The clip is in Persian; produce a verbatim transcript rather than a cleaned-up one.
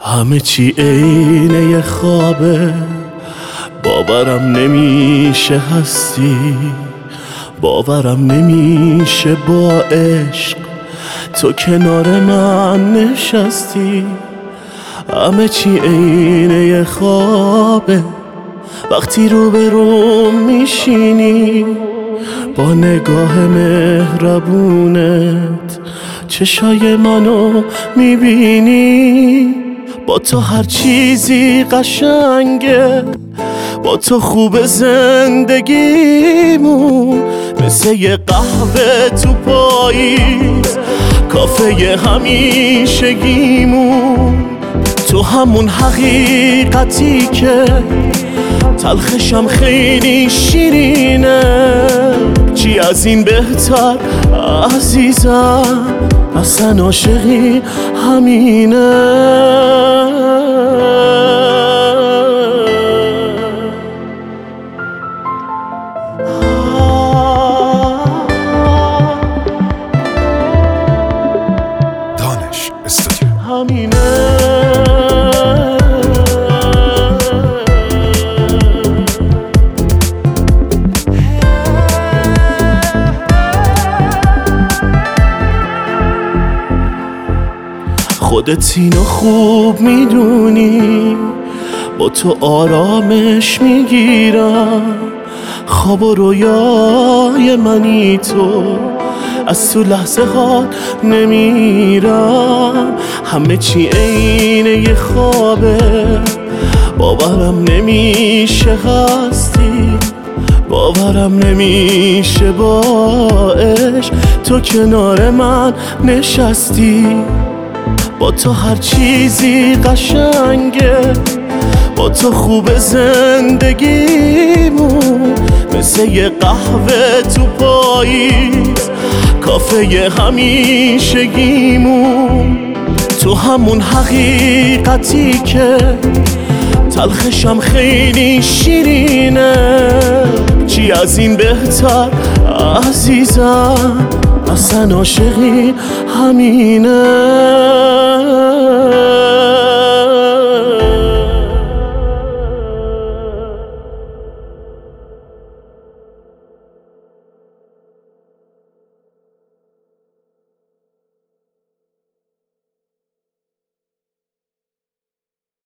همه چی عینه یه خوابه، باورم نمیشه هستی، باورم نمیشه با عشق تو کنار من نشستی. همه چی عینه یه خوابه، وقتی رو به رو میشینی با نگاه مهربونت چشای منو میبینی. با تو هر چیزی قشنگه، با تو خوب زندگیمون، مثل یه قهوه تو پاییز، کافه همیشگیمون. تو همون حقیقتی که تلخشم خیلی شیرینه، چی از این بهتر عزیزم، اصلا عاشقی همینه. دانش استودیو همینه. خودت اینو خوب میدونی، با تو آرامش میگیرم، خواب و رویای منی تو، از تو لحظه ها نمیرم. همه چی عینه یه خوابه، باورم نمیشه هستی، باورم نمیشه با عشق تو کنار من نشستی. با تو هر چیزی قشنگه، با تو خوب زندگیمون، مثل یه قهوه تو پاییز، کافه همیشگیمون. تو همون حقیقتی که تلخشم خیلی شیرینه، چی از این بهتر عزیزم، اصلا عاشقی همینه.